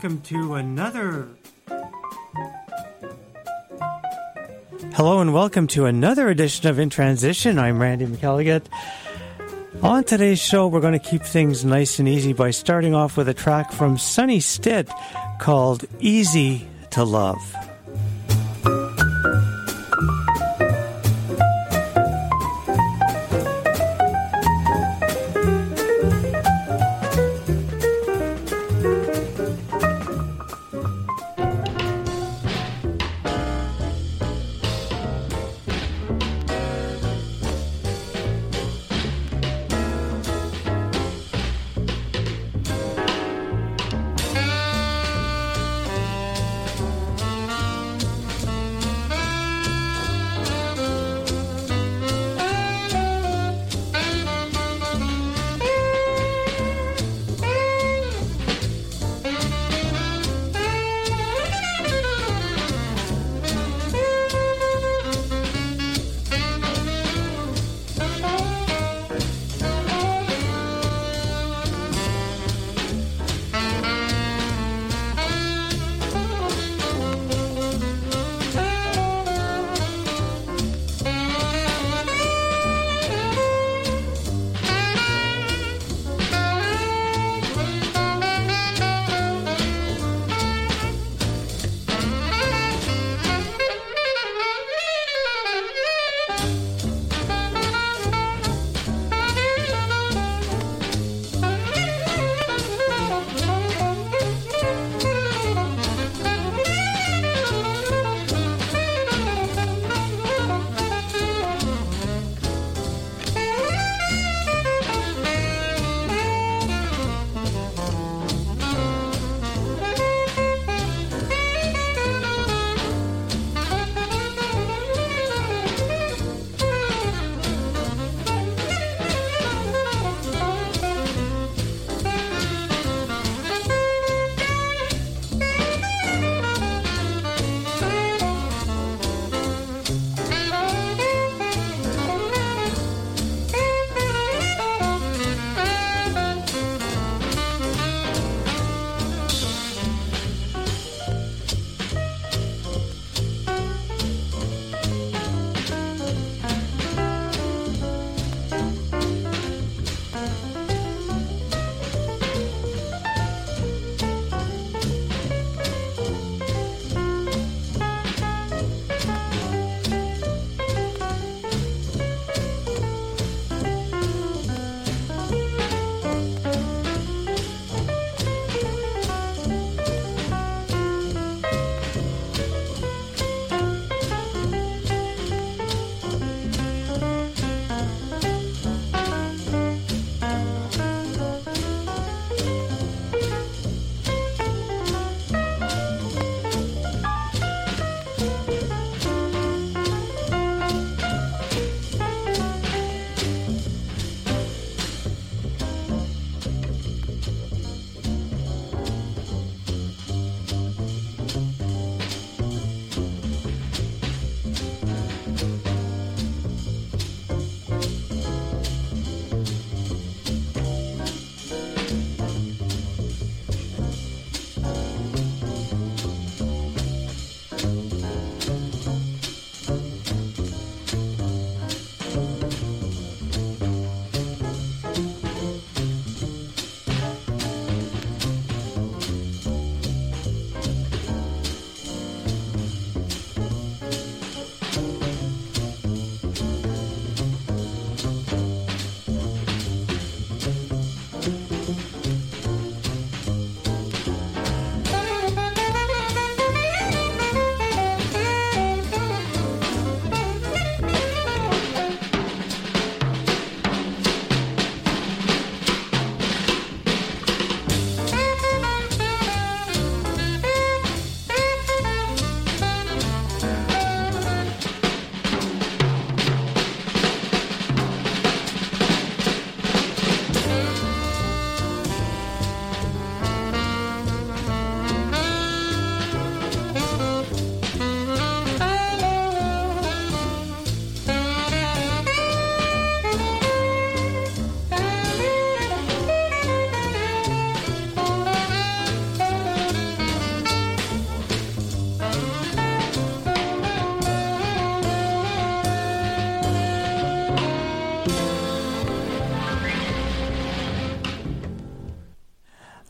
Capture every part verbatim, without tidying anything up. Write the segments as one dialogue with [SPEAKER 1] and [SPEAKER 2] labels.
[SPEAKER 1] welcome to another... Hello and welcome to another edition of In Transition. I'm Randy McElligott. On today's show, we're going to keep things nice and easy by starting off with a track from Sonny Stitt called Easy to Love.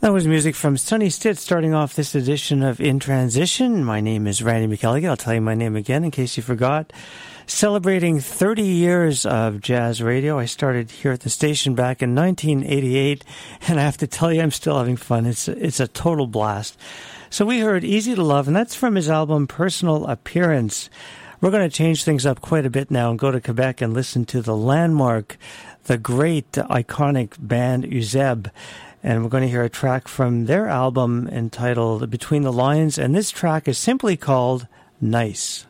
[SPEAKER 1] That was music from Sonny Stitt starting off this edition of In Transition. My name is Randy McElligott. I'll tell you my name again in case you forgot. Celebrating thirty years of jazz radio. I started here at the station back in nineteen eighty-eight, and I have to tell you, I'm still having fun. It's, it's a total blast. So we heard Easy to Love, and that's from his album Personal Appearance. We're going to change things up quite a bit now and go to Quebec and listen to the landmark, the great, iconic band Uzeb. And we're going to hear a track from their album entitled Between the Lines, and this track is simply called Nice.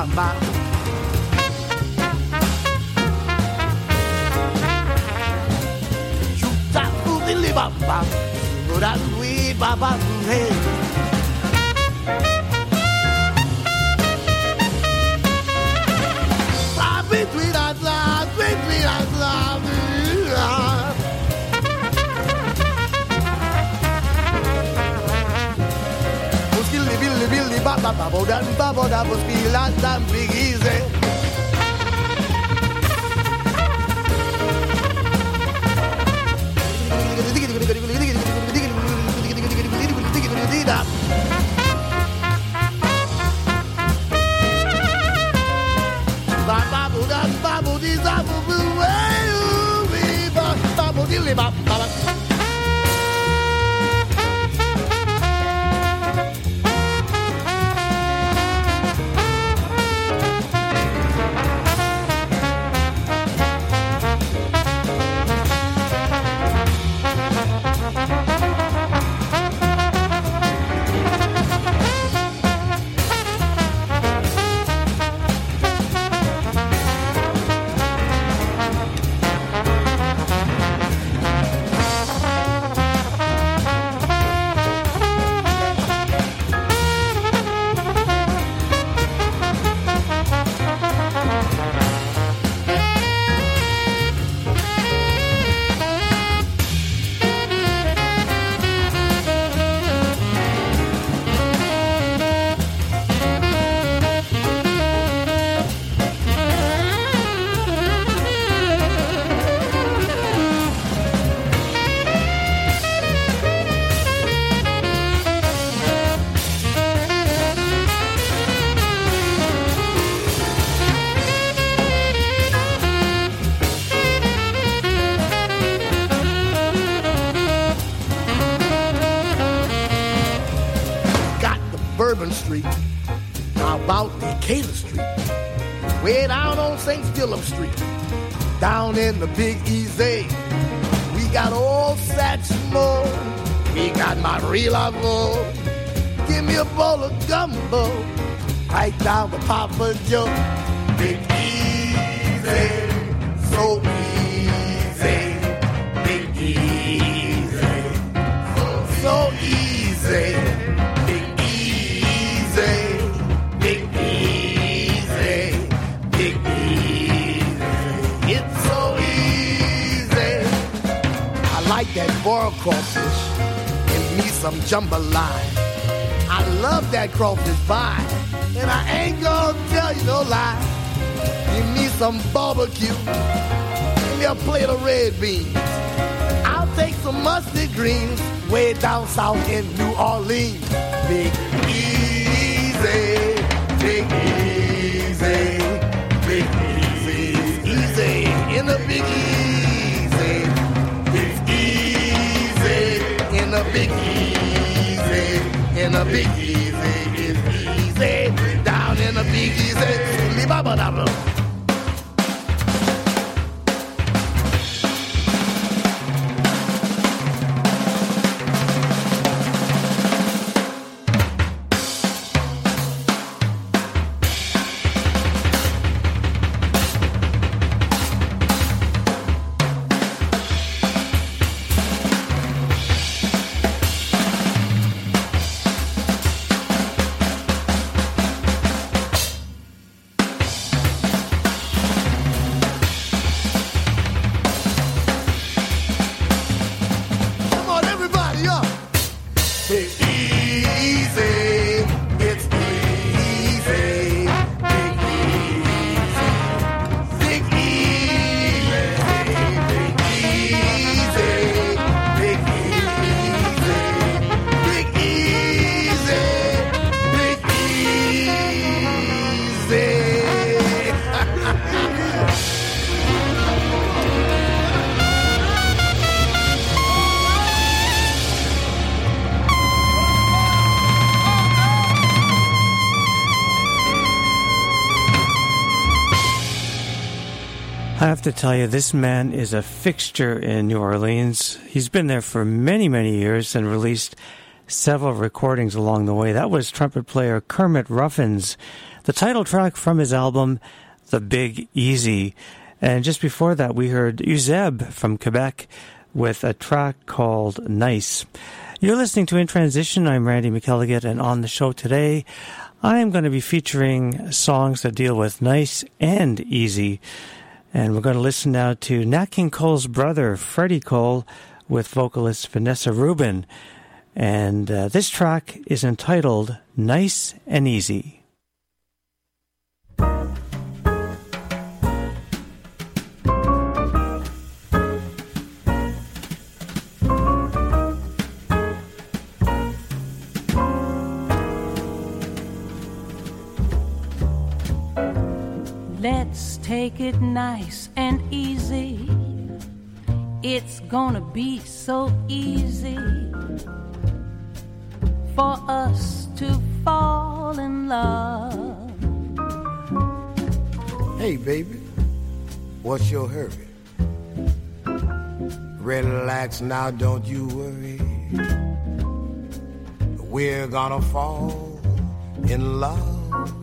[SPEAKER 2] bamba. Chuta boodily bamba. Ura we baba hey. Between us, love, between us, love. Billy, Billy, Billy, Baba, Baba, Dan, Baba, that was be last time big easy. Street. How about Decatur Street? Way down on Saint Philip Street. Down in the Big Easy. We got old Satchmo. We got Marie Laveau. Give me a bowl of gumbo. Right down with Papa Joe. Big Easy. So easy. Big Easy. So, so easy. Like that boiled crawfish and me some jambalaya. I love that crawfish pie, and I ain't gonna tell you no lie. Give me some barbecue, give me a plate of red beans. I'll take some mustard greens way down south in New Orleans. Big easy, big easy, big easy, easy in the big easy. In a big easy, in a big easy, it's easy, down in a big easy, li-ba-ba-da-ba.
[SPEAKER 1] I have to tell you, this man is a fixture in New Orleans. He's been there for many, many years and released several recordings along the way. That was trumpet player Kermit Ruffin's the title track from his album, The Big Easy. And just before that, we heard Euseb from Quebec with a track called Nice. You're listening to In Transition. I'm Randy McElligott, and on the show today, I am going to be featuring songs that deal with nice and easy. And we're going to listen now to Nat King Cole's brother, Freddie Cole, with vocalist Vanessa Rubin. And uh, this track is entitled Nice and Easy.
[SPEAKER 3] Let's take it nice and easy. It's gonna be so easy for us to fall in love.
[SPEAKER 2] Hey, baby, what's your hurry? Relax now, don't you worry. We're gonna fall in love.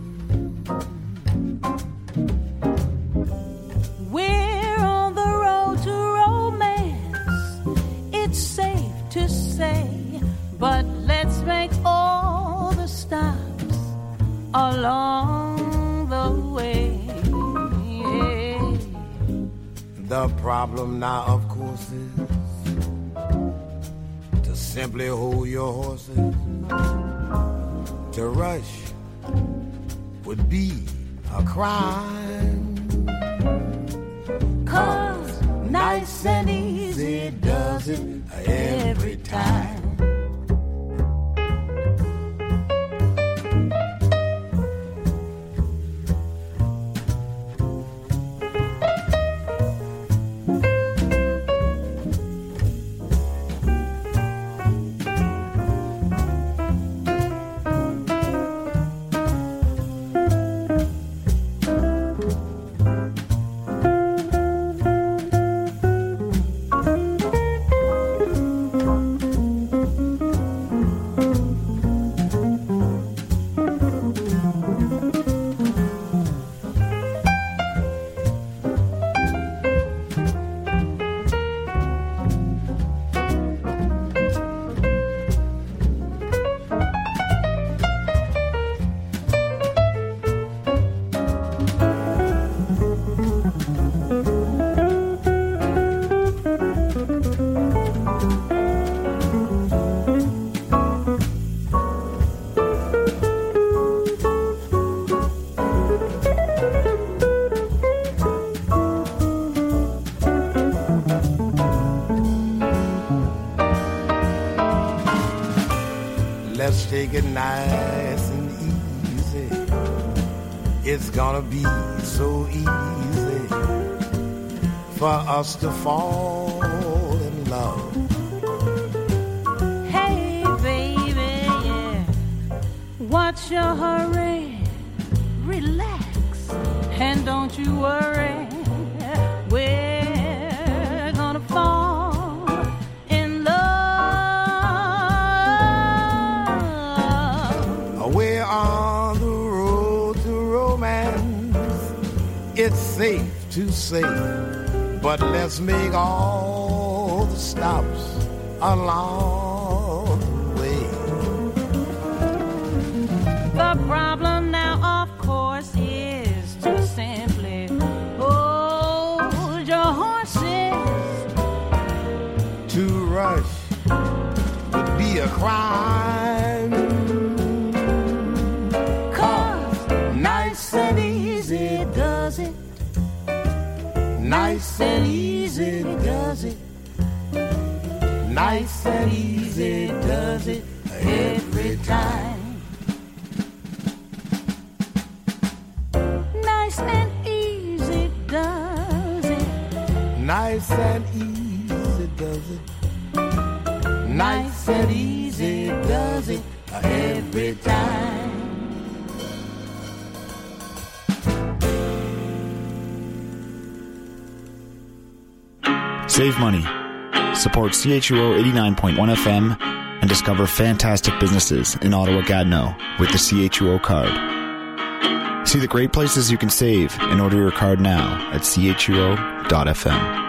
[SPEAKER 3] We're on the road to romance, it's safe to say, but let's make all the stops along the way.
[SPEAKER 2] The problem now, of course, is to simply hold your horses. To rush would be a crime.
[SPEAKER 3] 'Cause nice and easy does it every time.
[SPEAKER 2] Take it nice and easy. It's gonna be so easy for us to fall in love.
[SPEAKER 3] Hey, baby, yeah. What's your hurry? Relax and don't you worry. We're gonna fall.
[SPEAKER 2] We're on the road to romance, it's safe to say, but let's make all the stops along the way.
[SPEAKER 3] The problem now, of course, is to simply hold your horses.
[SPEAKER 2] To rush would be a crime.
[SPEAKER 3] Nice and easy does it.
[SPEAKER 2] Nice and easy does it.
[SPEAKER 3] Nice and easy does it every time. Nice and easy does it.
[SPEAKER 2] Nice and easy does it.
[SPEAKER 3] Nice and easy does it every time.
[SPEAKER 4] Save money. Support C H U O eighty-nine point one F M and discover fantastic businesses in Ottawa-Gatineau with the C H U O card. See the great places you can save and order your card now at C H U O dot F M.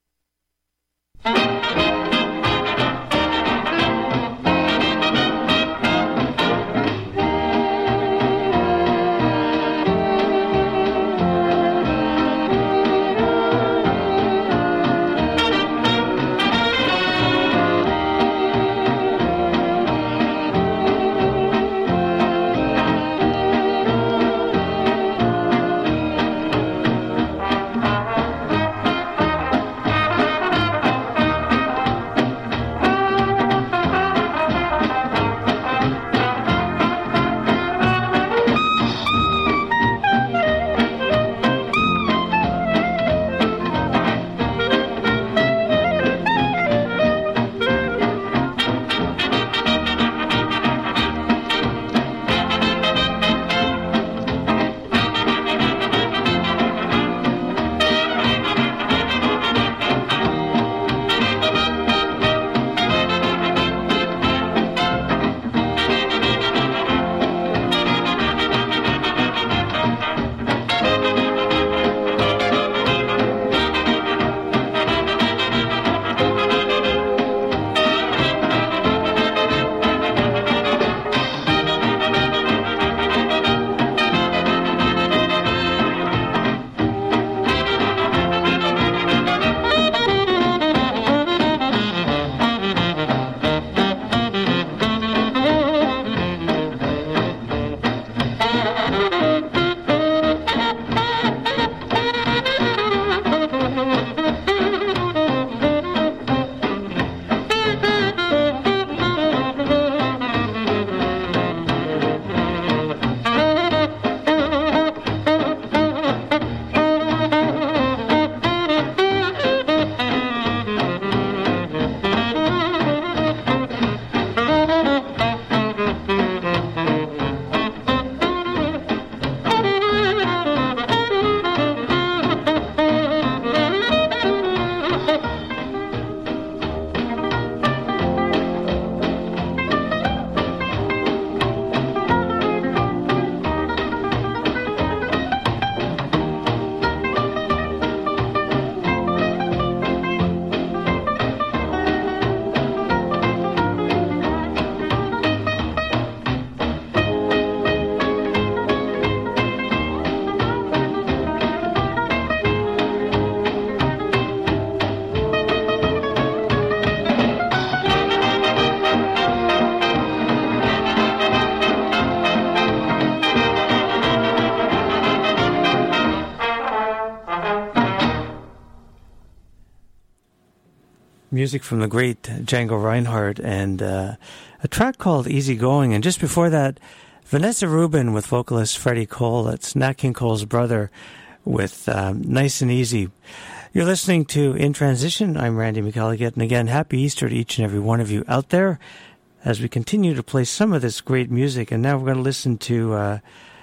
[SPEAKER 1] Music from the great Django Reinhardt and uh, a track called Easy Going. And just before that, Vanessa Rubin with vocalist Freddie Cole. That's Nat King Cole's brother with um, Nice and Easy. You're listening to In Transition. I'm Randy McElligott. And again, happy Easter to each and every one of you out there as we continue to play some of this great music. And now we're going to listen to uh,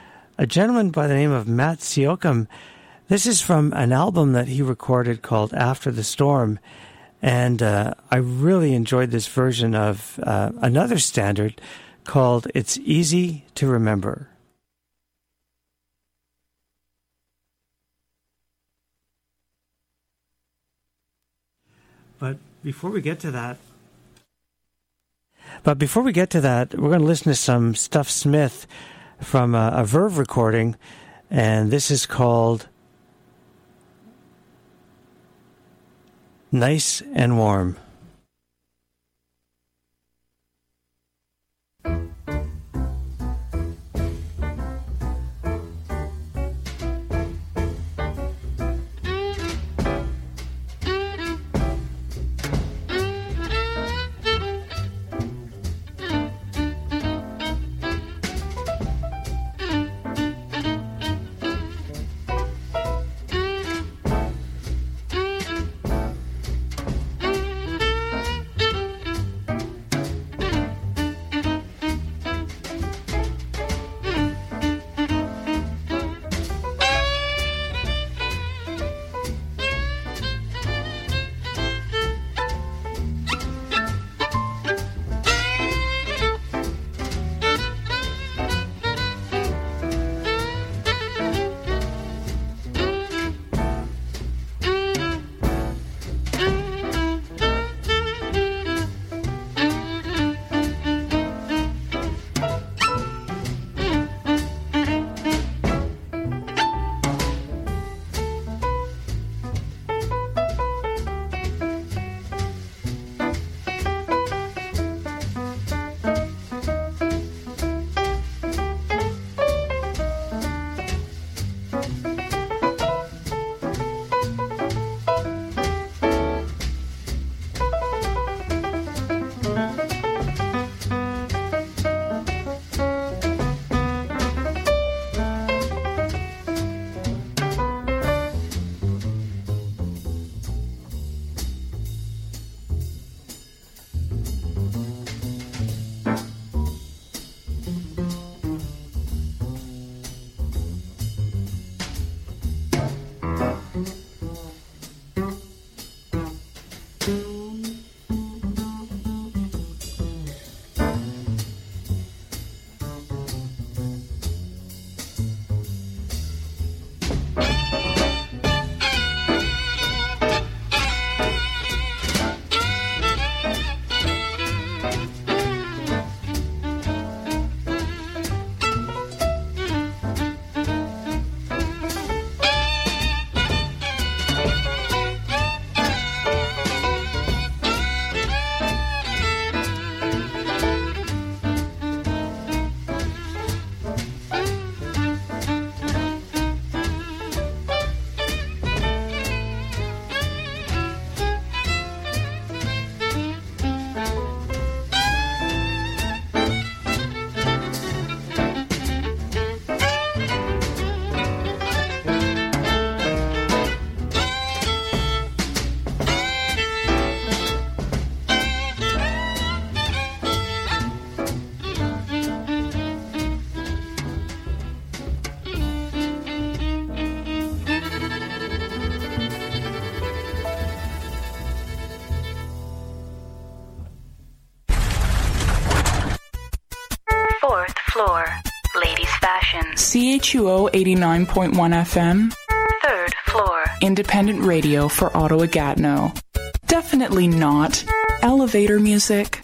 [SPEAKER 1] a gentleman by the name of Matt Siochem. This is from an album that he recorded called After the Storm. And uh, I really enjoyed this version of uh, another standard called It's Easy to Remember. But before we get to that, but before we get to that, we're going to listen to some Stuff Smith from a, a Verve recording, and this is called Nice and Warm.
[SPEAKER 5] Thank you. C H U O eighty-nine point one F M.
[SPEAKER 6] Third floor.
[SPEAKER 5] Independent radio for Ottawa-Gatineau. Definitely not elevator music.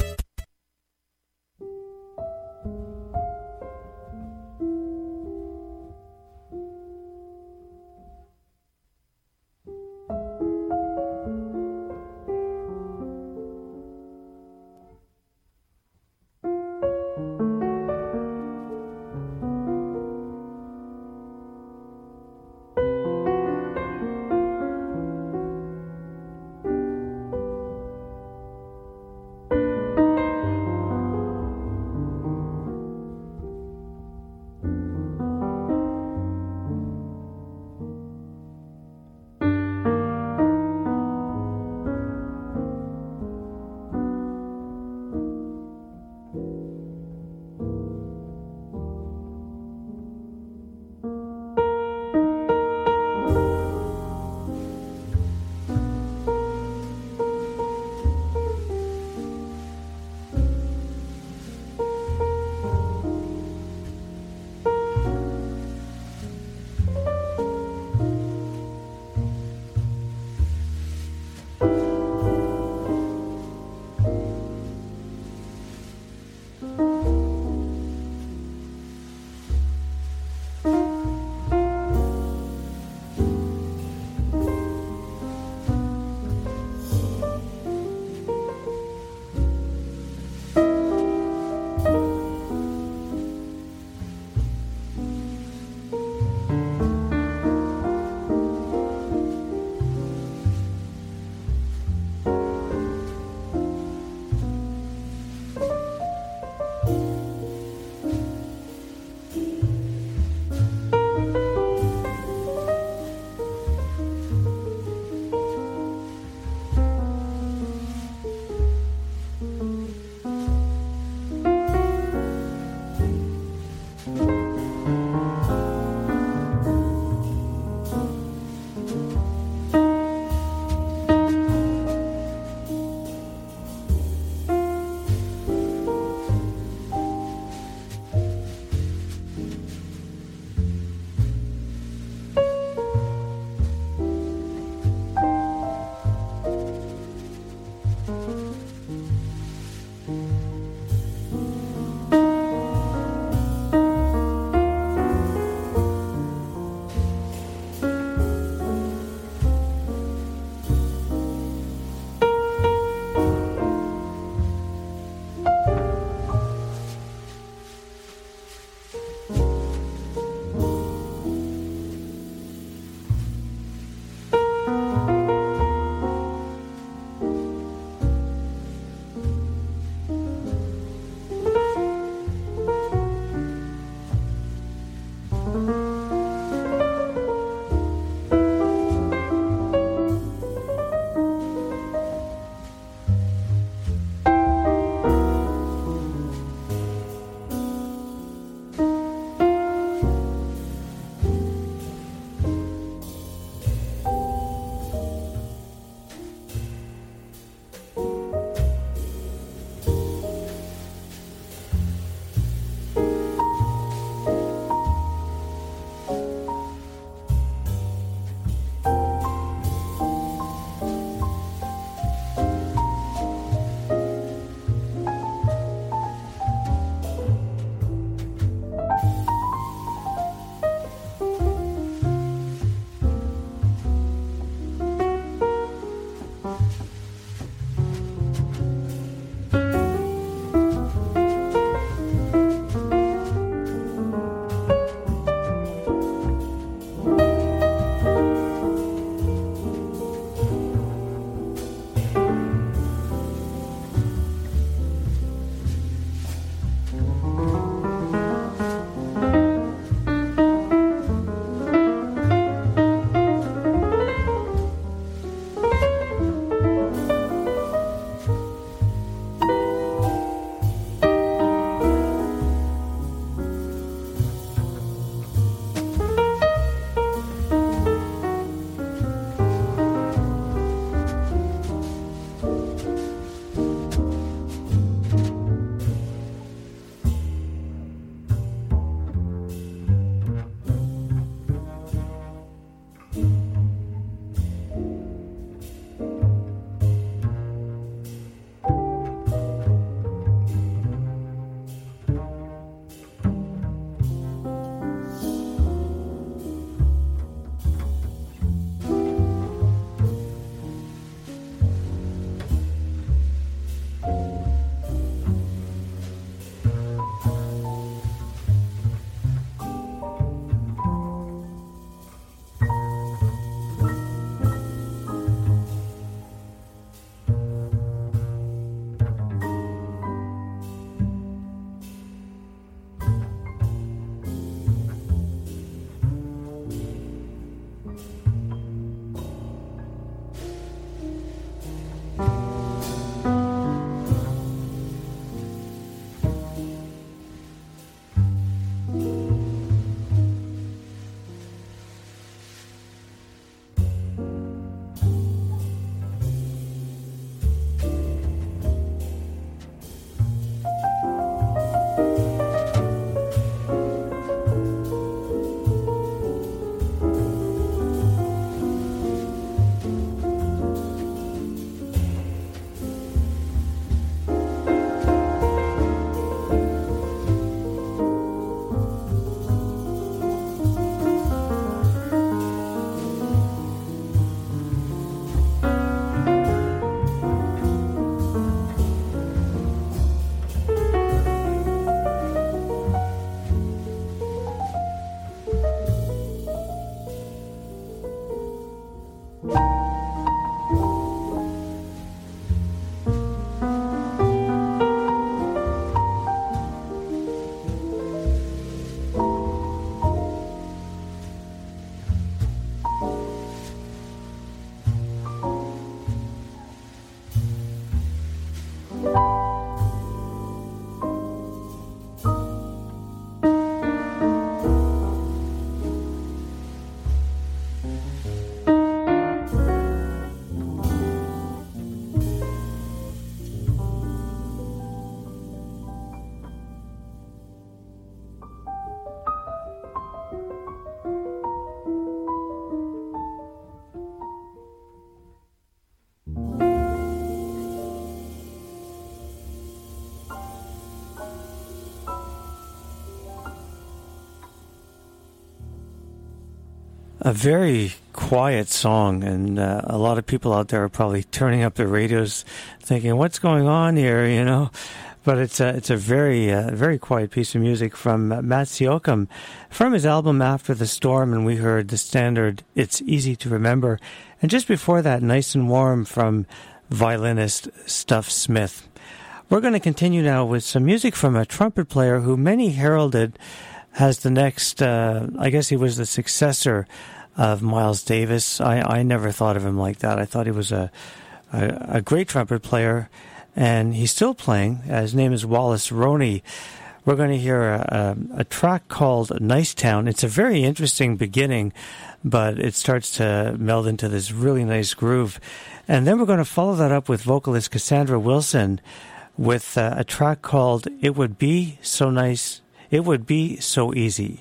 [SPEAKER 1] A very quiet song, and uh, a lot of people out there are probably turning up their radios thinking, what's going on here, you know? But it's a, it's a very, uh, very quiet piece of music from uh, Matt Siochem from his album After the Storm, and we heard the standard It's Easy to Remember. And just before that, Nice and Warm from violinist Stuff Smith. We're going to continue now with some music from a trumpet player who many heralded as the next, uh, I guess he was the successor of Miles Davis. I, I never thought of him like that. I thought he was a, a, a great trumpet player, and he's still playing. His name is Wallace Roney. We're going to hear a, a, a track called Nice Town. It's a very interesting beginning, but it starts to meld into this really nice groove. And then we're going to follow that up with vocalist Cassandra Wilson with uh, a track called It Would Be So Nice, It Would Be So Easy.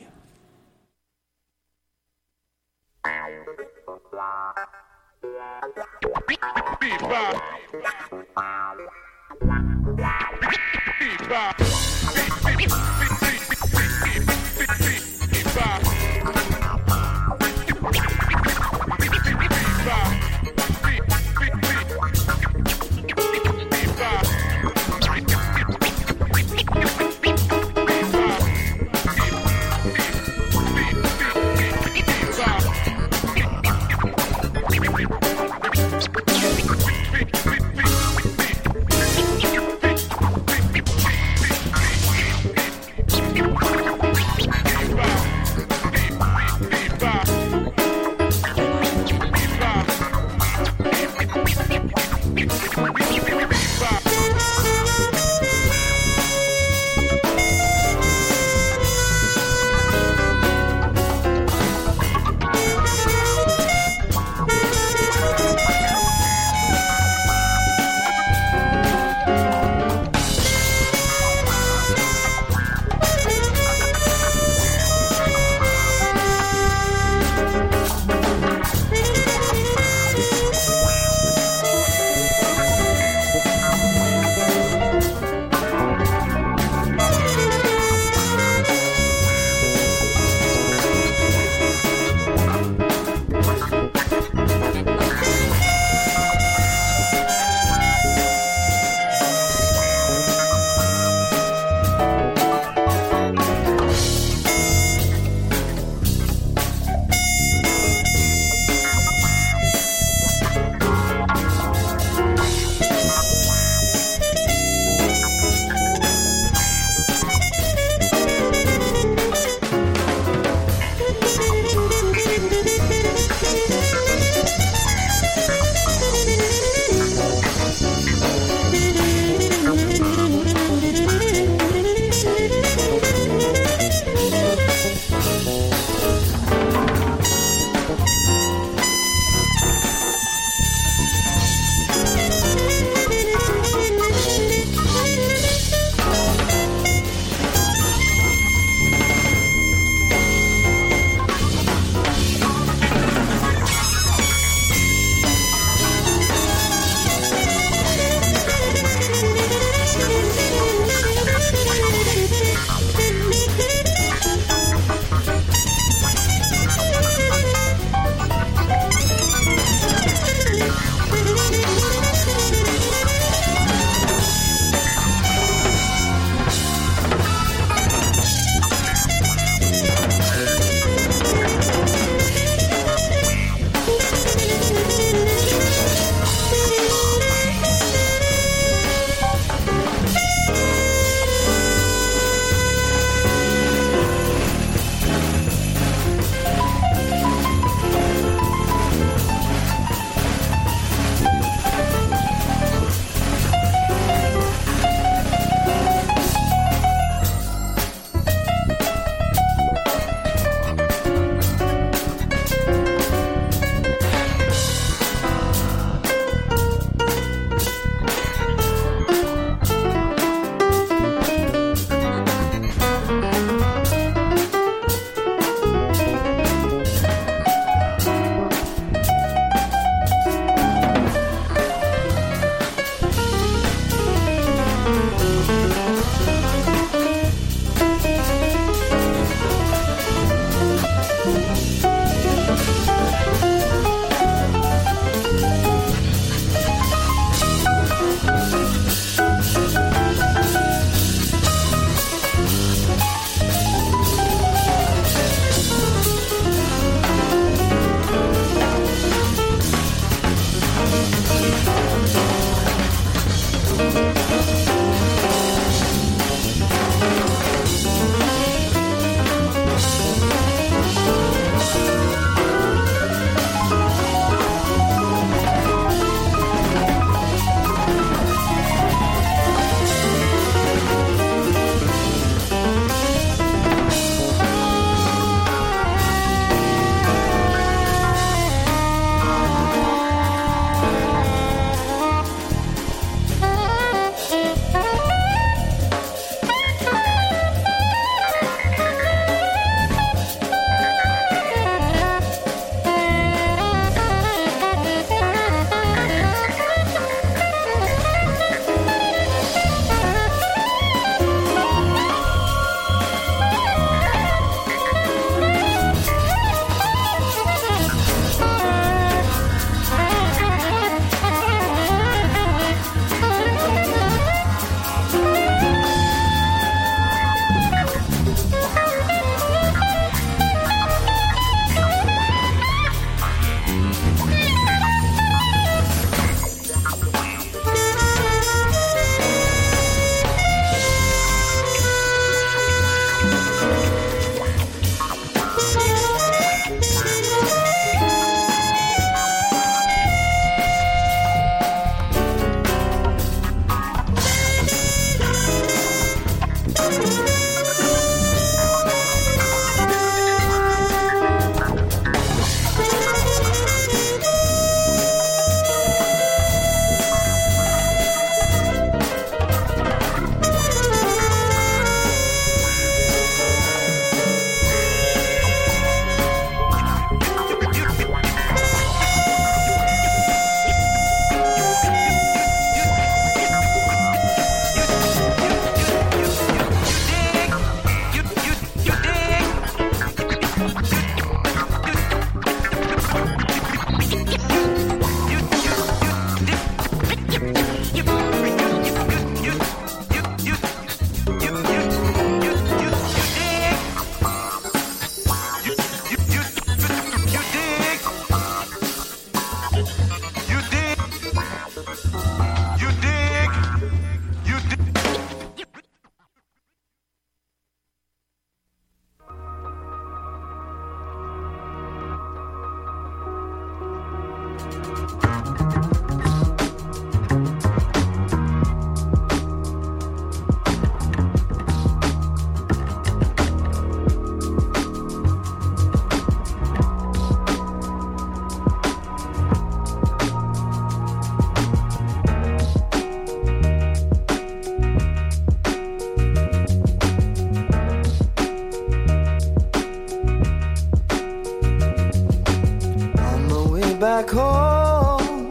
[SPEAKER 6] back home,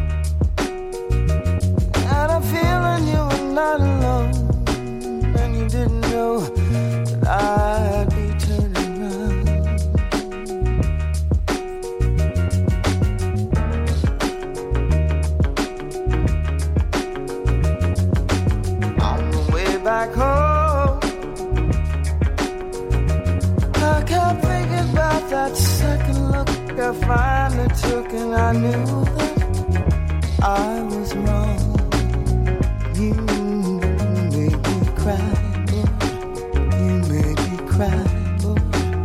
[SPEAKER 6] and I'm feeling you were not alone, and you didn't know that I'd be turning around. On the way back home, I kept thinking about that second look I finally took, and I knew that I was wrong. You made me cry, boy. You made me cry, boy.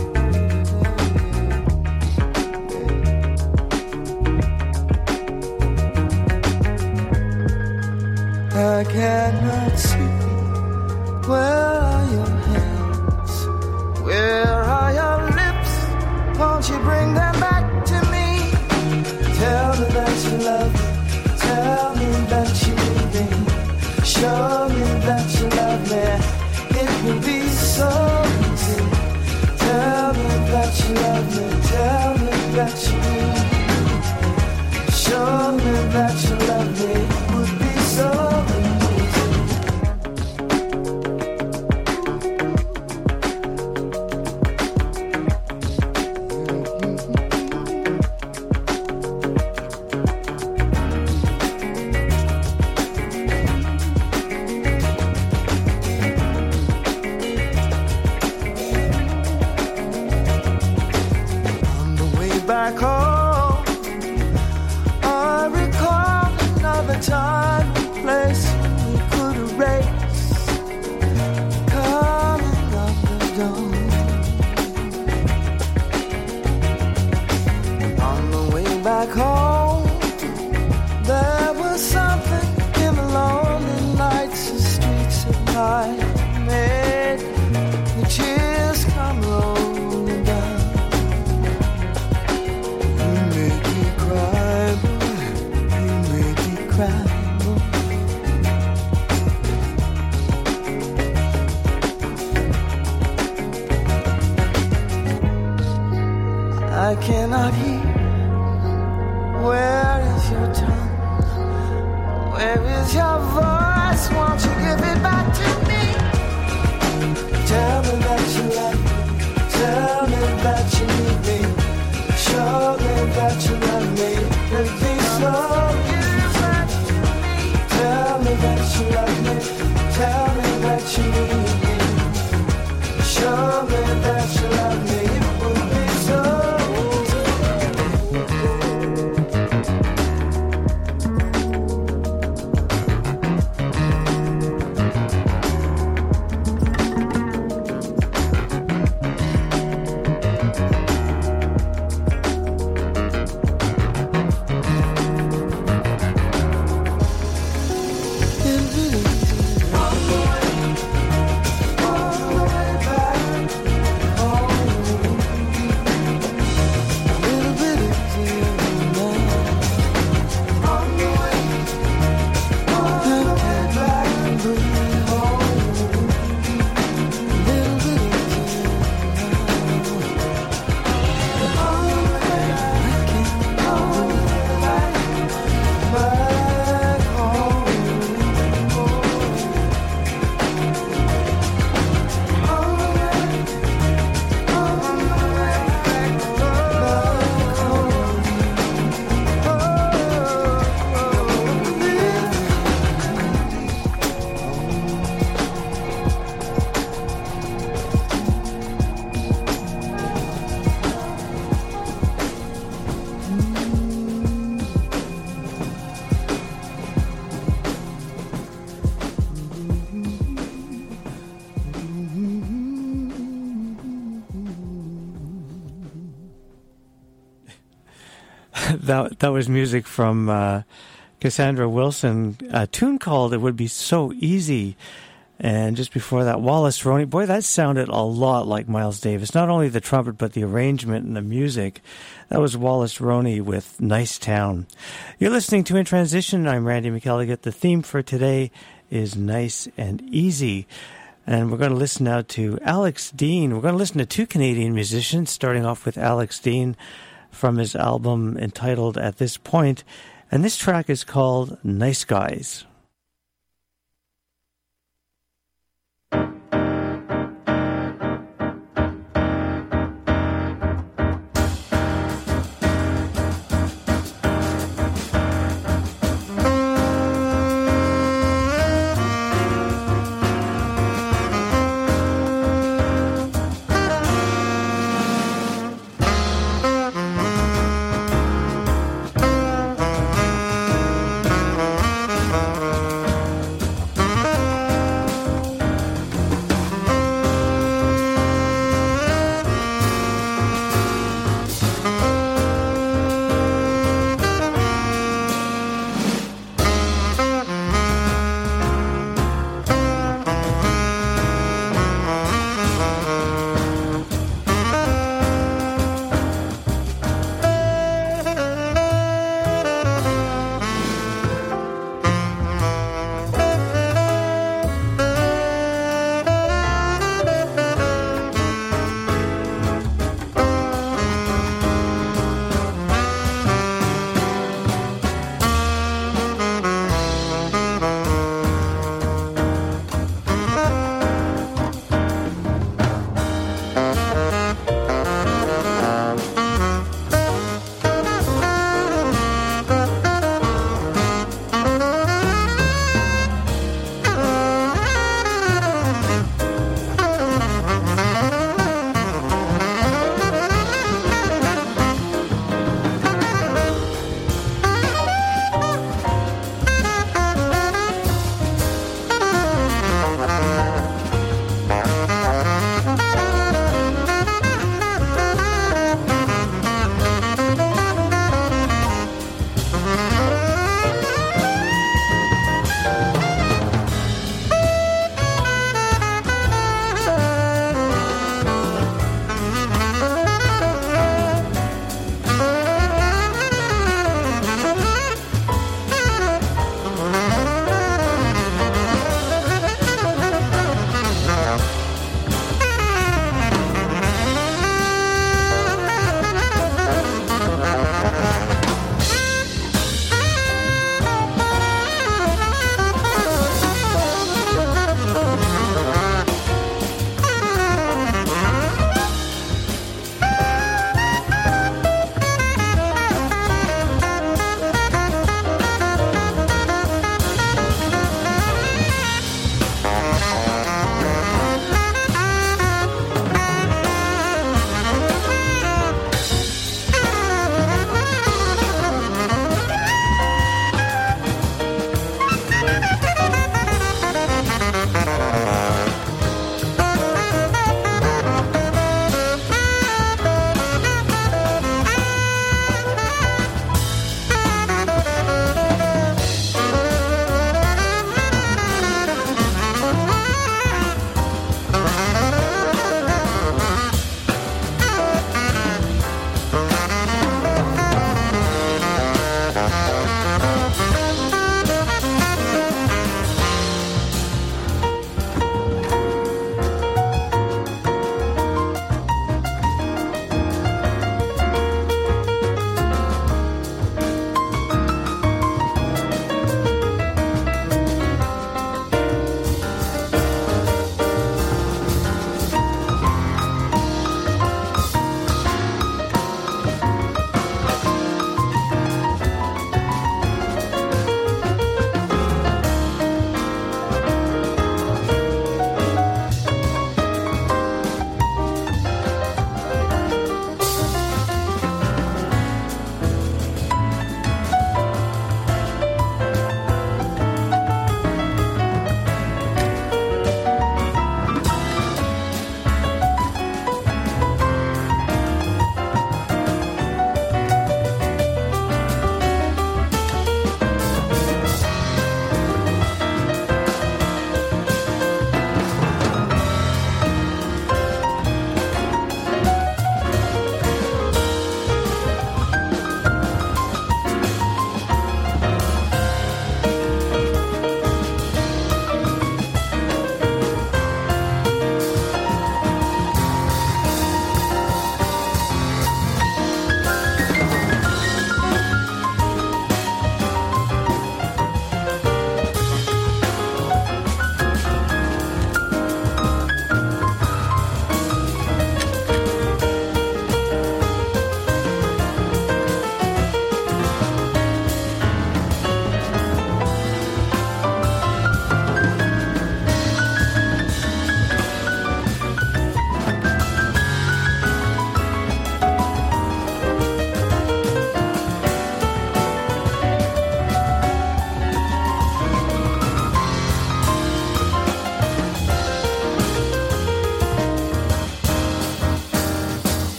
[SPEAKER 6] I cannot see. Where are your hands? Where are your lips? Won't you bring them back to me? Tell me that you love me. Tell me that you need me. Show me that you love me. It will be so easy. Tell me that you love me. Tell me that you need me. Show me that you love me. It would be so easy. Back home, I recall another time and place we could erase. Coming up the dawn. On the way back home, there was something in the lonely nights, the streets at night made the tears come rolling down. I cannot hear. Where is your tongue? Where is your voice? Won't you give it back to me? Tell me that you love me. Tell me that you need me. Show me that you love me. It'll be so easy. Tell me that you love me. Tell me that you need me. Show me that you love me. It will be so.
[SPEAKER 1] That that was music from uh, Cassandra Wilson, a tune called "It Would Be So Easy," and just before that, Wallace Roney. Boy, that sounded a lot like Miles Davis. Not only the trumpet, but the arrangement and the music. That was Wallace Roney with "Nice Town." You're listening to In Transition. I'm Randy McElligott. The theme for today is "Nice and Easy." And we're going to listen now to Alex Dean. We're going to listen to two Canadian musicians, starting off with Alex Dean. from his album entitled At This Point, and this track is called Nice Guys.
[SPEAKER 6] Thank you.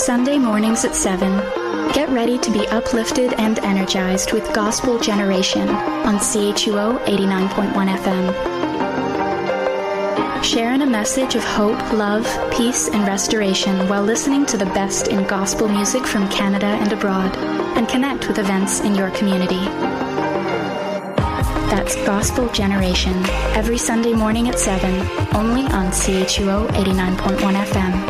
[SPEAKER 7] Sunday mornings at seven. Get ready to be uplifted and energized with Gospel Generation on C H U O eighty-nine point one F M. Share in a message of hope, love, peace, and restoration while listening to the best in gospel music from Canada and abroad, and connect with events in your community. That's Gospel Generation, every Sunday morning at seven, only on C H U O eighty-nine point one F M.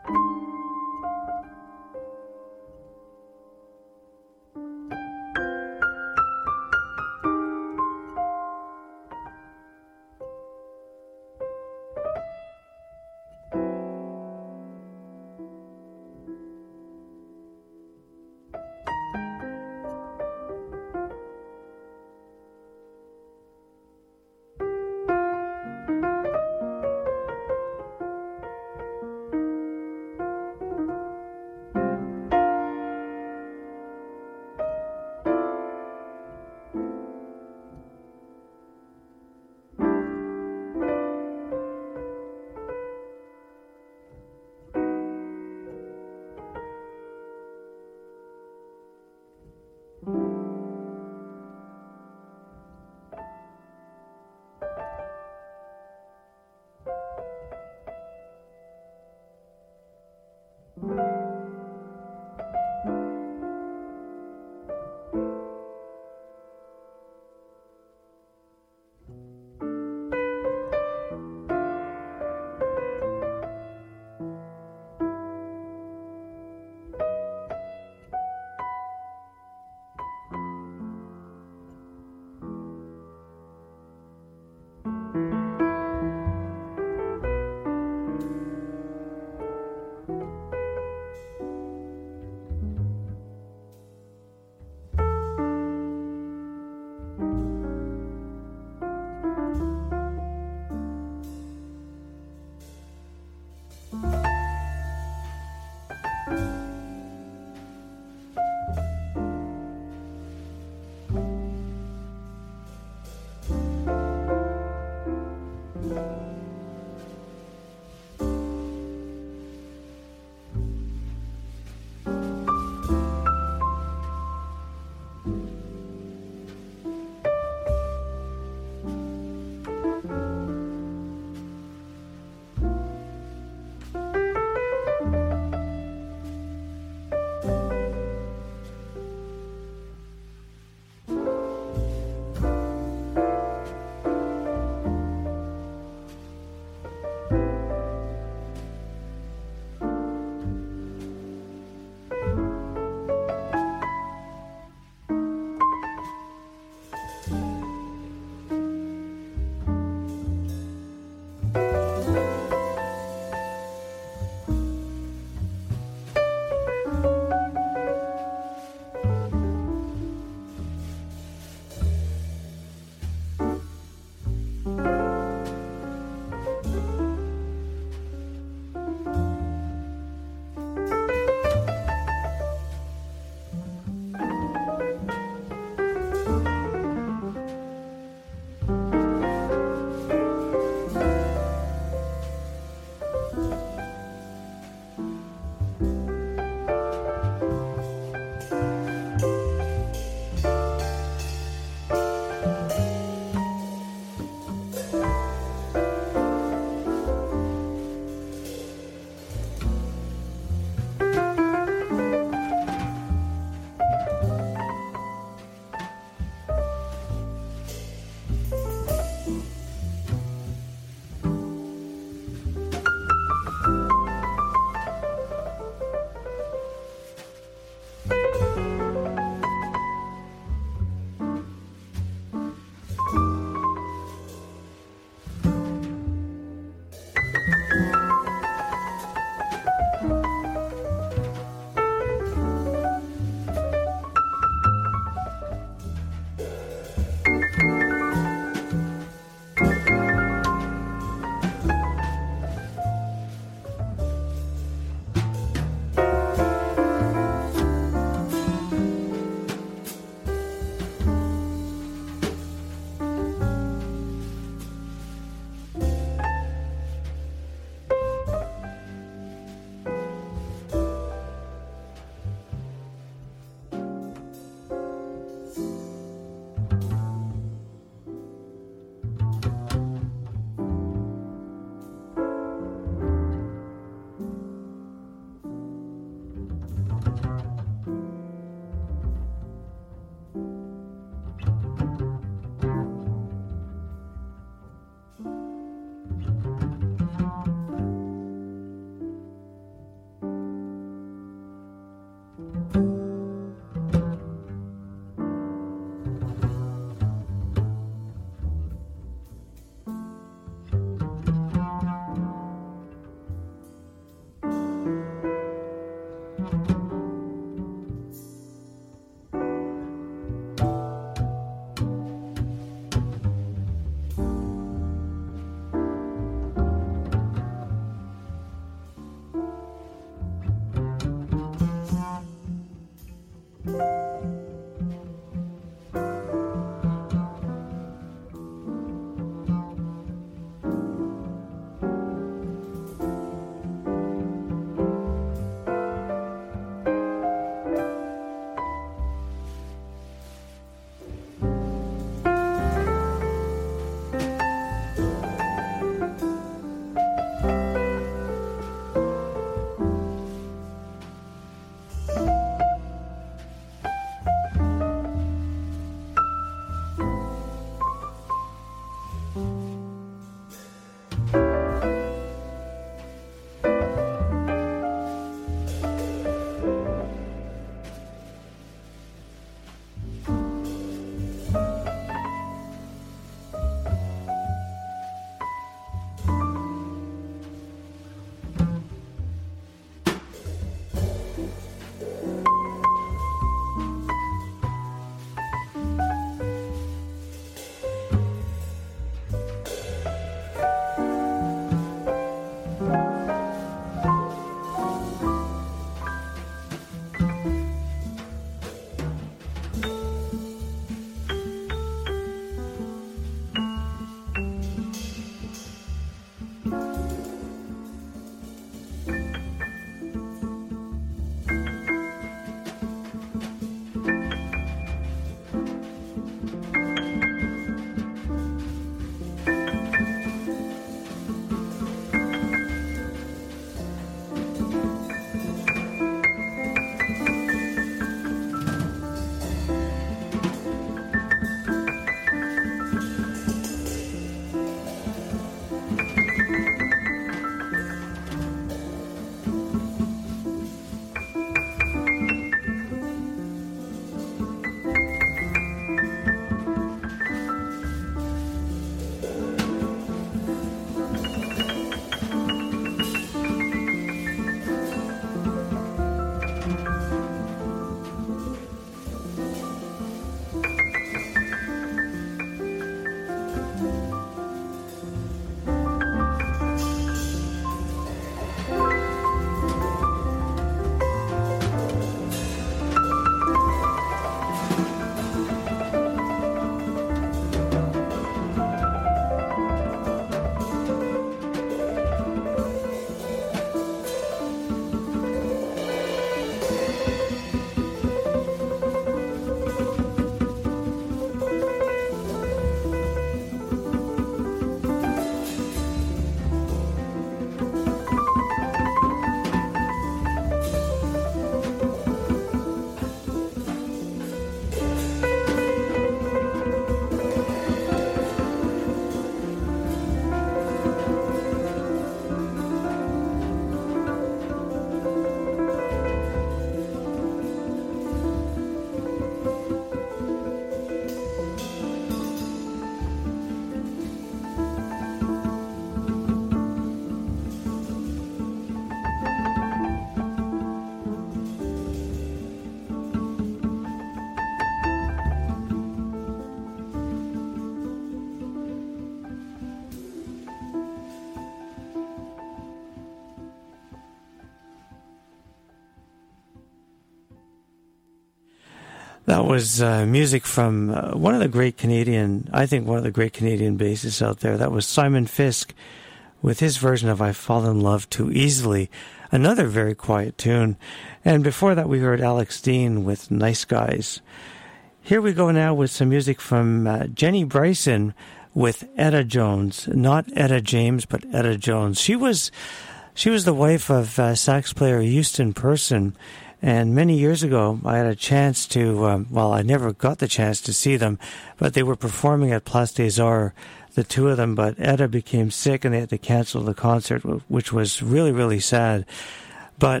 [SPEAKER 1] That was uh, music from uh, one of the great Canadian, I think one of the great Canadian bassists out there. That was Simon Fisk with his version of I Fall in Love Too Easily, another very quiet tune. And before that we heard Alex Dean with Nice Guys. Here we go now with some music from uh, Jenny Bryson with Etta Jones. Not Etta James, but Etta Jones. She was, she was the wife of uh, sax player Houston Person. And many years ago, I had a chance to, um, well, I never got the chance to see them, but they were performing at Place des Arts, the two of them, but Etta became sick and they had to cancel the concert, which was really, really sad. But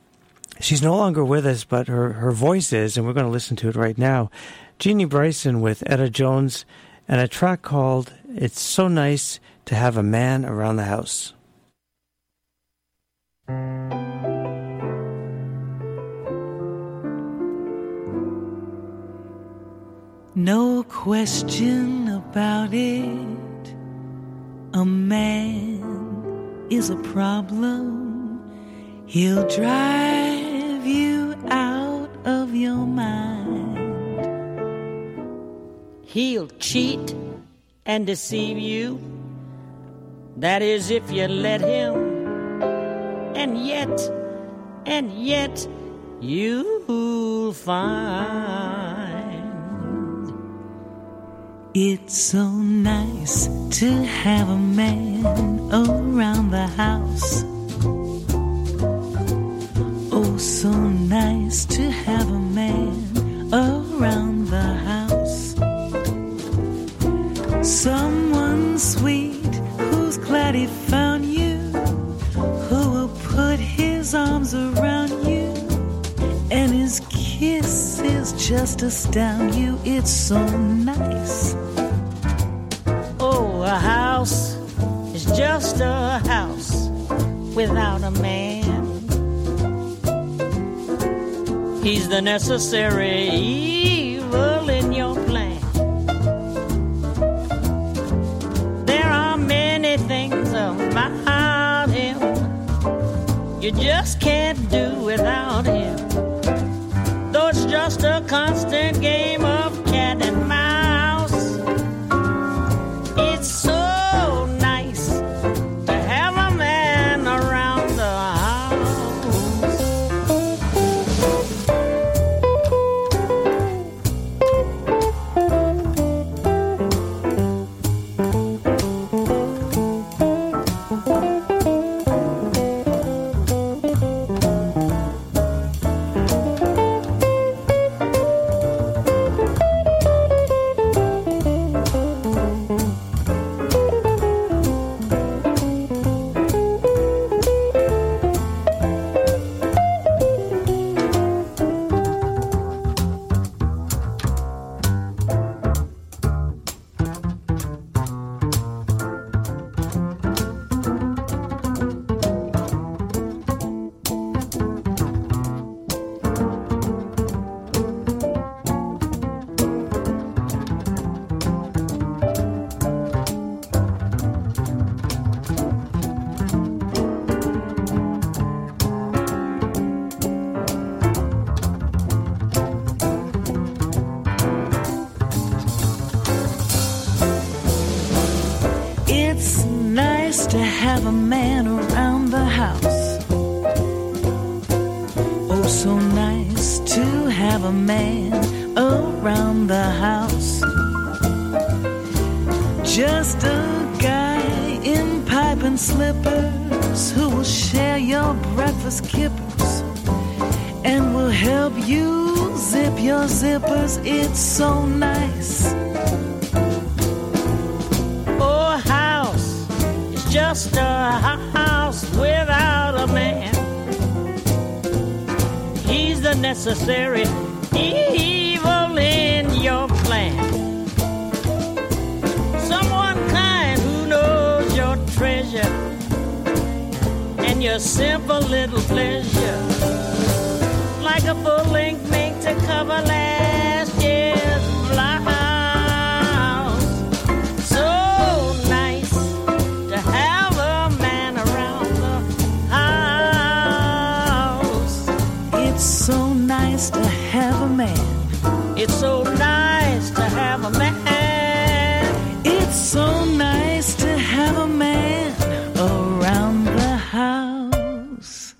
[SPEAKER 1] she's no longer with us, but her, her voice is, and we're going to listen to it right now. Jeannie Bryson with Etta Jones and a track called It's So Nice to Have a Man Around the House.
[SPEAKER 8] No question about it, a man is a problem. He'll drive you out of your mind.
[SPEAKER 9] He'll cheat and deceive you, that is if you let him. And yet, and yet, you'll find
[SPEAKER 8] it's so nice to have a man around the house. Oh, so nice to have a man around the house. Someone and sweet, who's glad he found you, who will put his arms around you, and his kisses just astound you. It's so nice.
[SPEAKER 9] Oh, a house is just a house without a man. He's the necessary evil in your plan. There are many things about him you just can't do without him. Though it's just a constant game of cat and mouse, it's so nice to have a man around the house.
[SPEAKER 8] To have a man around the house. Oh, so nice to have a man around the house. Just a guy in pipe and slippers who will share your breakfast kippers and will help you zip your zippers. It's so nice. Just a house without a man. He's the necessary evil in your plan. Someone kind who knows your treasure and your simple little pleasure, like a full-length mink to cover last year's blouse. So nice to have a man.
[SPEAKER 9] It's so nice to have a man.
[SPEAKER 8] It's so nice to have a man around the house.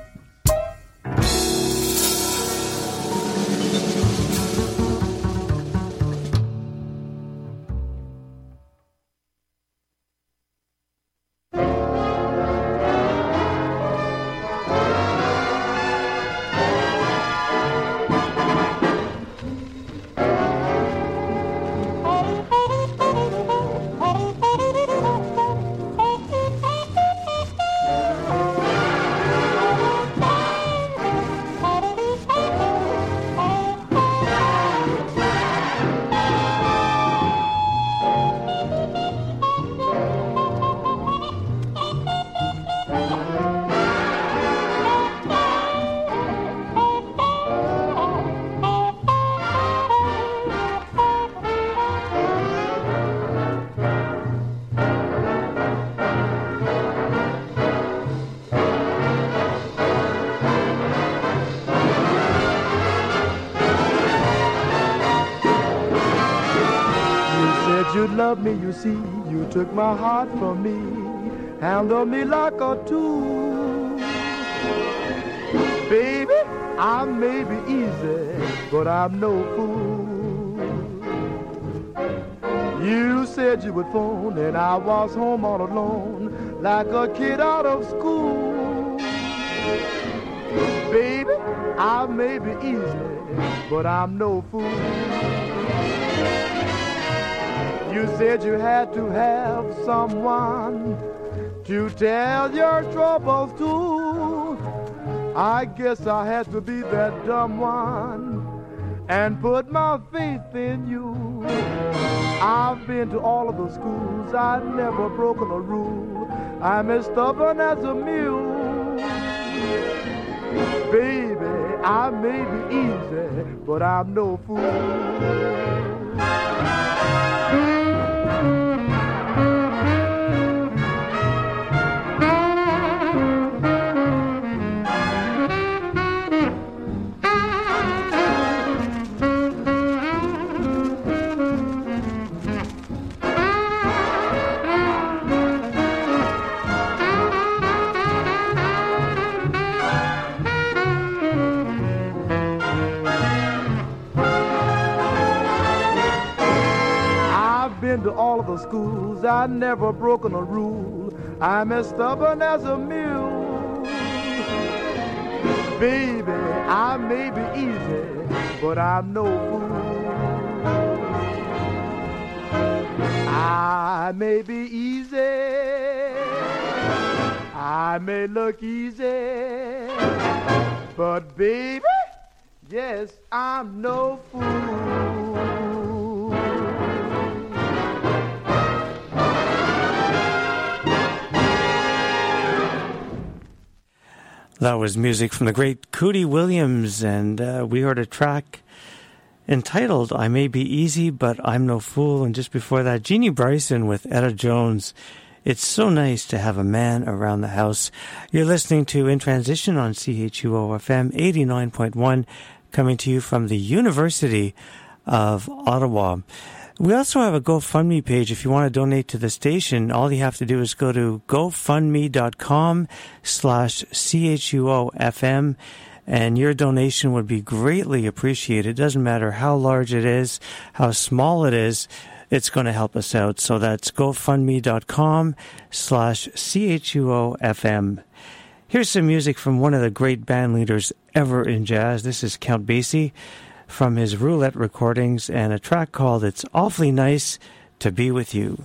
[SPEAKER 6] You'd love me, you see, you took my heart from me, handled me like a tool. Baby, I may be easy, but I'm no fool. You said you would phone, and I was home all alone, like a kid out of school. Baby, I may be easy, but I'm no fool.
[SPEAKER 2] You said you had to have someone to tell your troubles to. I guess I had to be that dumb one and put my faith in you. I've been to all of the schools, I've never broken a rule. I'm as stubborn as a mule. Baby, I may be easy, but I'm no fool. To all of the schools, I never broken a rule. I'm as stubborn as a mule. Baby, I may be easy, but I'm no fool. I may be easy, I may look easy, but baby, yes, I'm no fool.
[SPEAKER 1] That was music from the great Cootie Williams, and uh, we heard a track entitled I May Be Easy, But I'm No Fool. And just before that, Jeannie Bryson with Etta Jones. It's so nice to have a man around the house. You're listening to In Transition on C H U O F M eighty-nine point one, coming to you from the University of Ottawa. We also have a GoFundMe page. If you want to donate to the station, all you have to do is go to gofundme.com slash CHUOFM, and your donation would be greatly appreciated. It doesn't matter how large it is, how small it is, it's going to help us out. So that's gofundme.com slash CHUOFM. Here's some music from one of the great band leaders ever in jazz. This is Count Basie, from his Roulette recordings, and a track called It's Awfully Nice to Be With You.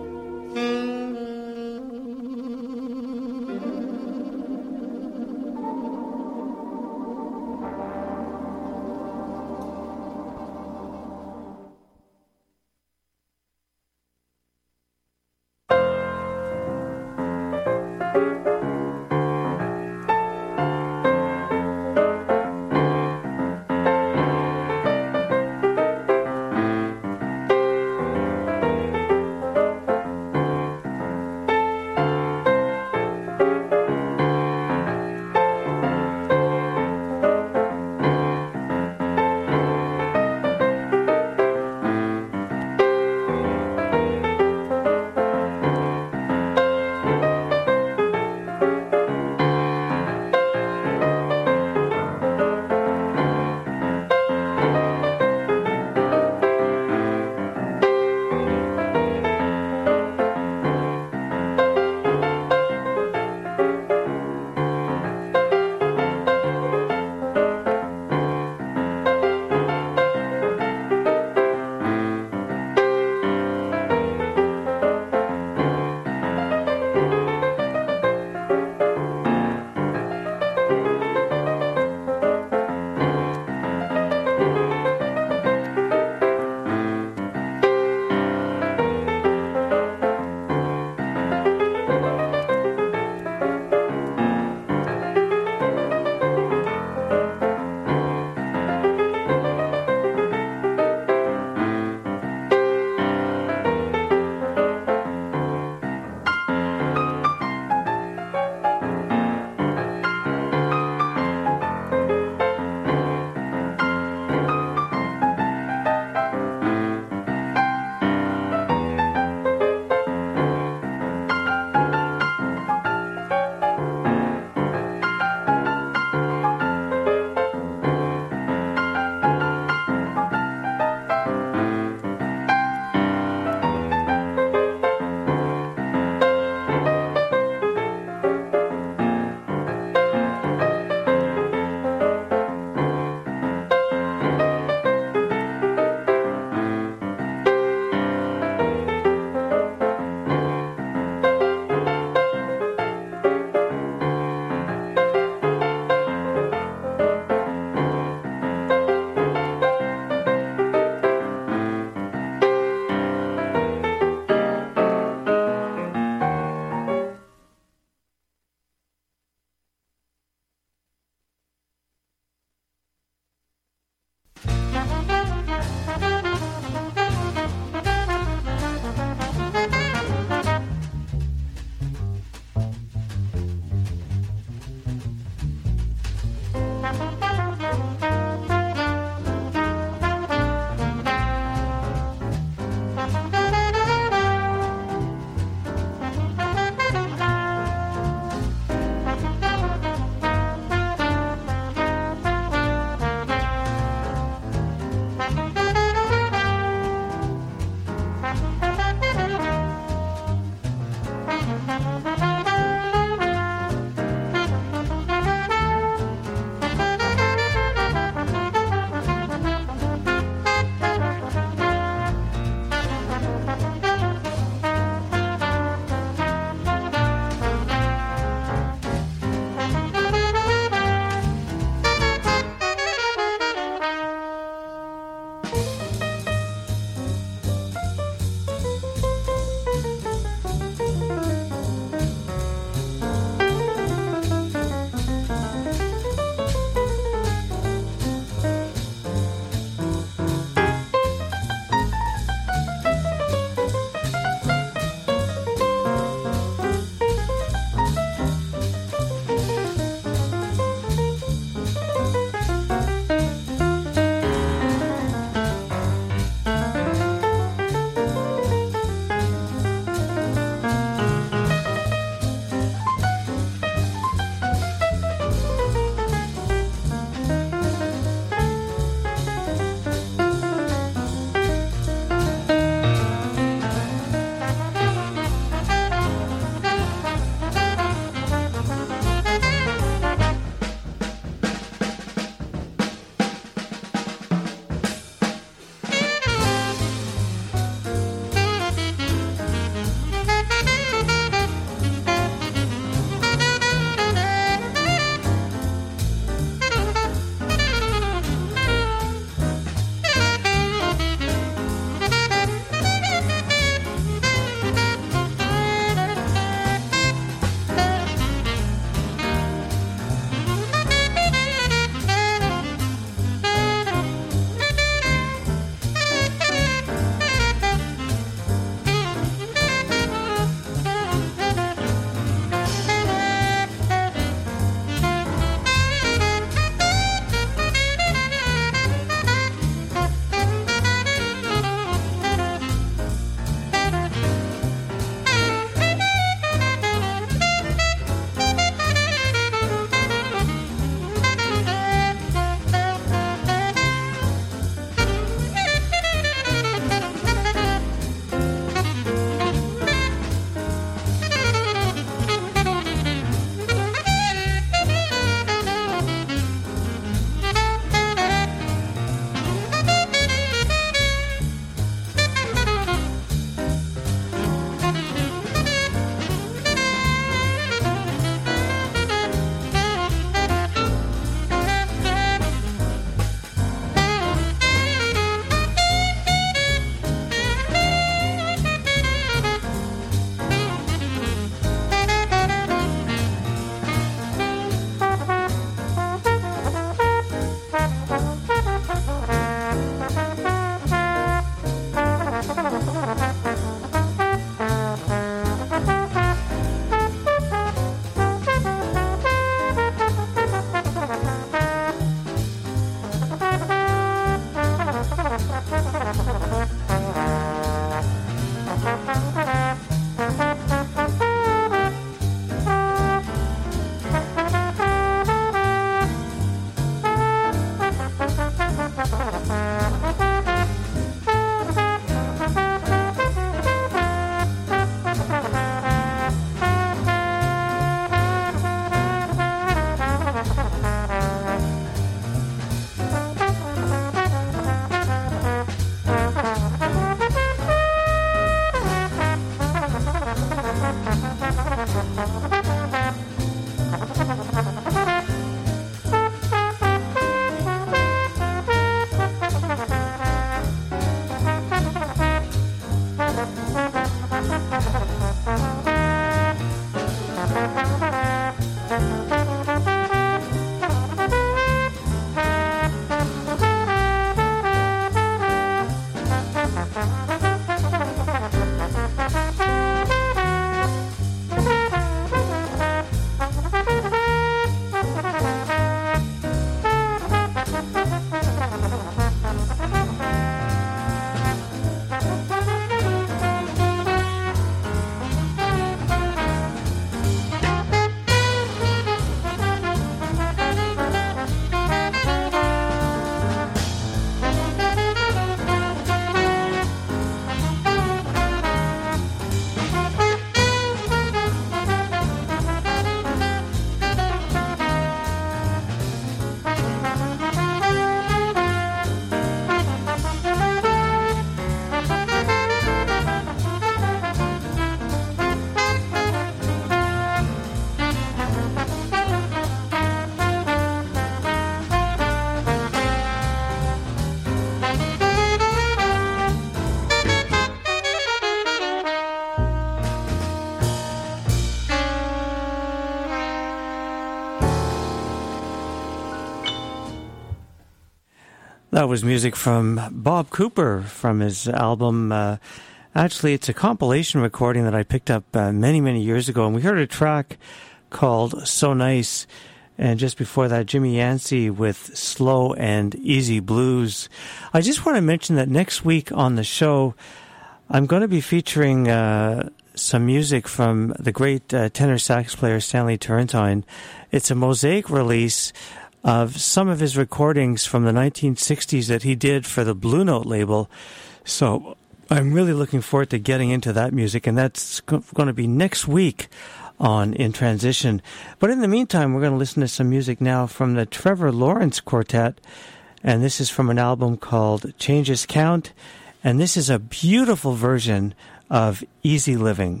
[SPEAKER 1] That was music from Bob Cooper from his album. Uh, actually, it's a compilation recording that I picked up uh, many, many years ago. And we heard a track called So Nice. And just before that, Jimmy Yancey with Slow and Easy Blues. I just want to mention that next week on the show, I'm going to be featuring uh, some music from the great uh, tenor sax player Stanley Turrentine. It's a mosaic release of some of his recordings from the nineteen sixties that he did for the Blue Note label. So I'm really looking forward to getting into that music, and that's going to be next week on In Transition. But in the meantime, we're going to listen to some music now from the Trevor Lawrence Quartet, and this is from an album called Changes Count, and this is a beautiful version of Easy Living.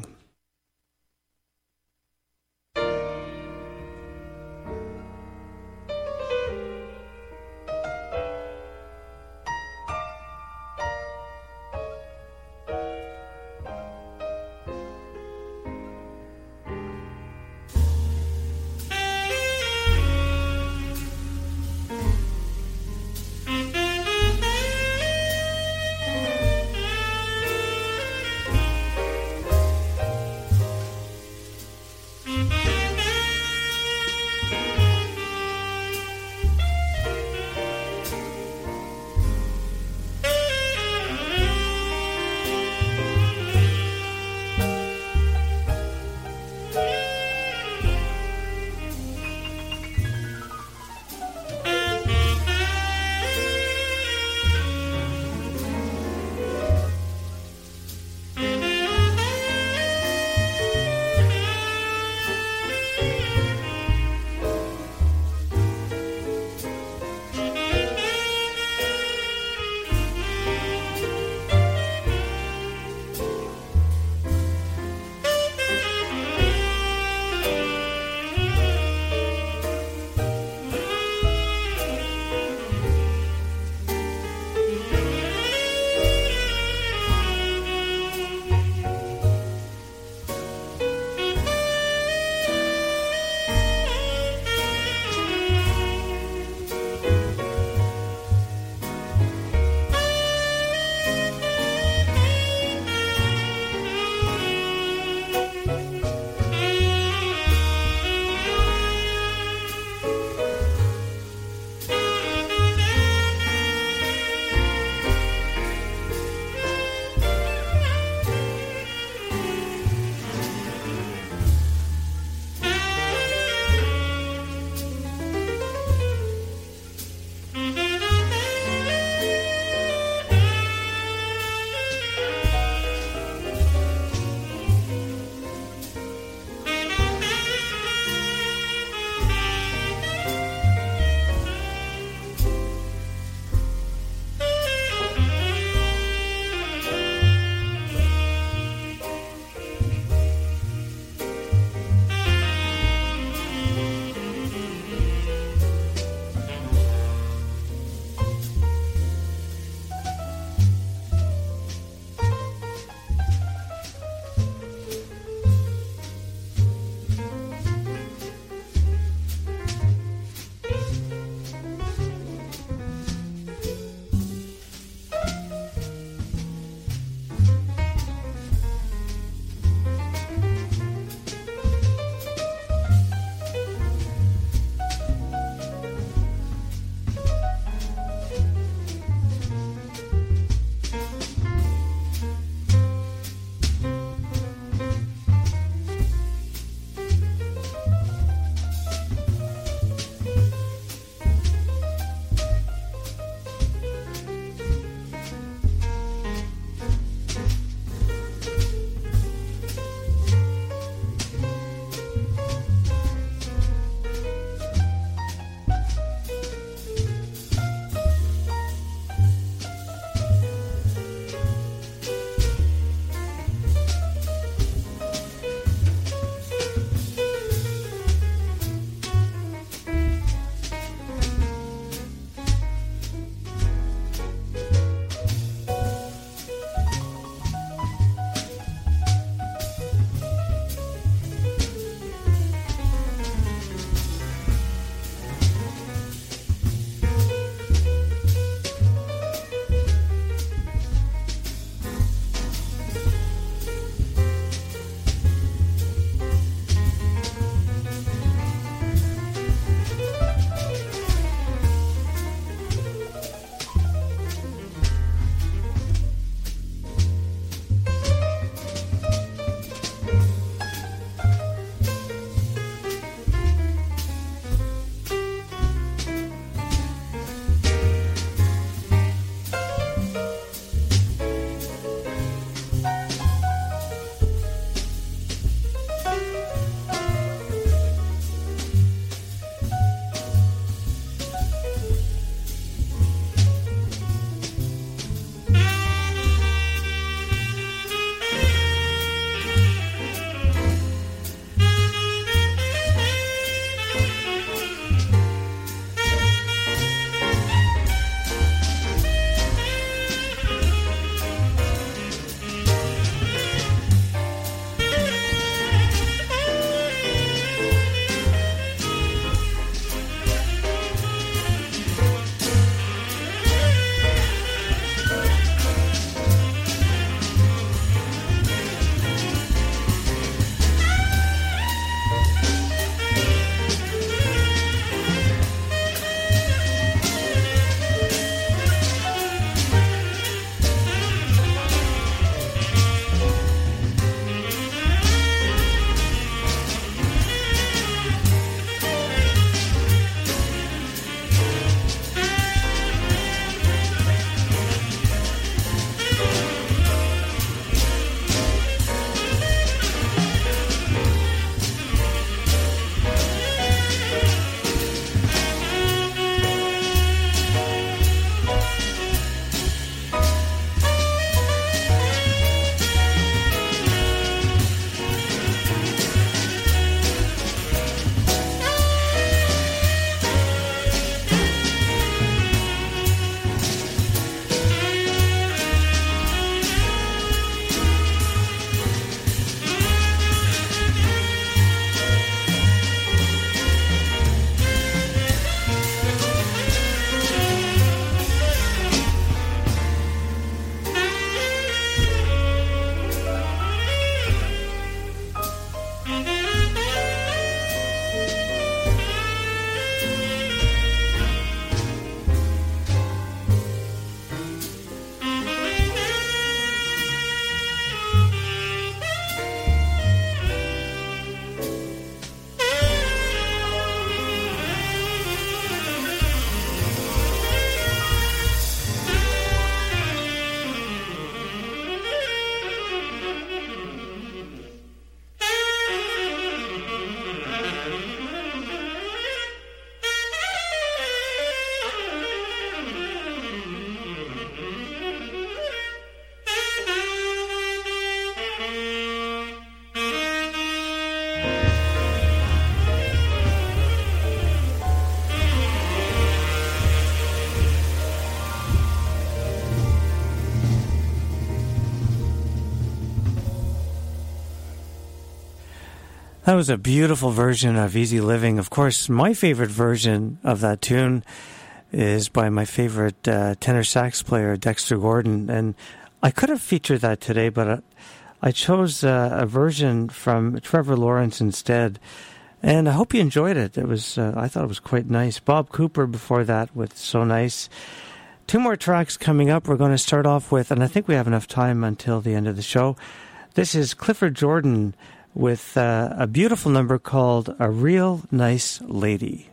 [SPEAKER 1] That was a beautiful version of Easy Living. Of course, my favorite version of that tune is by my favorite uh, tenor sax player, Dexter Gordon. And I could have featured that today, but uh, I chose uh, a version from Trevor Lawrence instead. And I hope you enjoyed it. It was, uh, I thought it was quite nice. Bob Cooper before that with So Nice. Two more tracks coming up. We're going to start off with, and I think we have enough time until the end of the show. This is Clifford Jordan with uh, a beautiful number called A Real Nice Lady.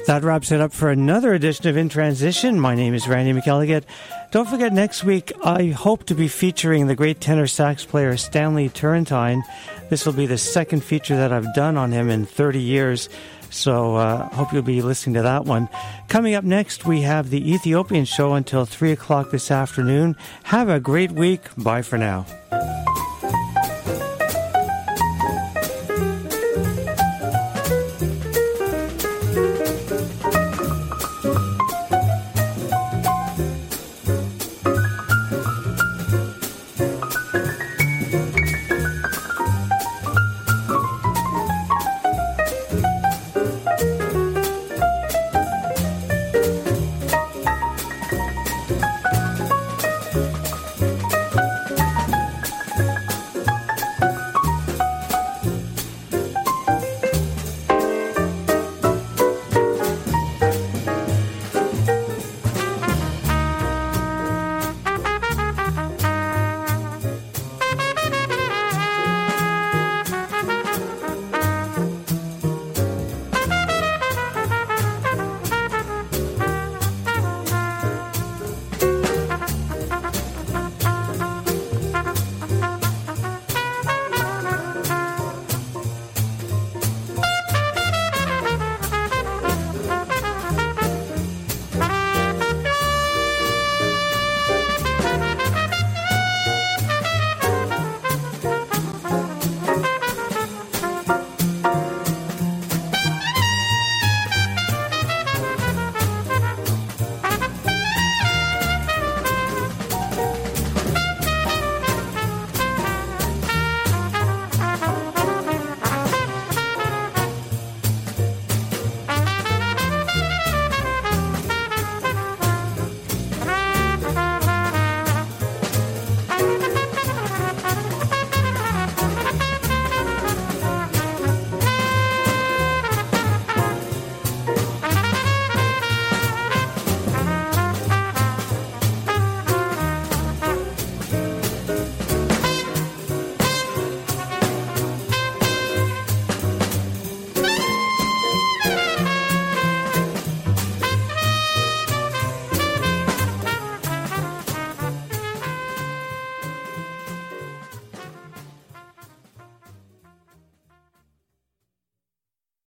[SPEAKER 1] That wraps it up for another edition of In Transition. My name is Randy McElligott. Don't forget, next week I hope to be featuring the great tenor sax player Stanley Turrentine. This will be the second feature that I've done on him in thirty years. So I uh, hope you'll be listening to that one. Coming up next, we have the Ethiopian Show until three o'clock this afternoon. Have a great week. Bye for now.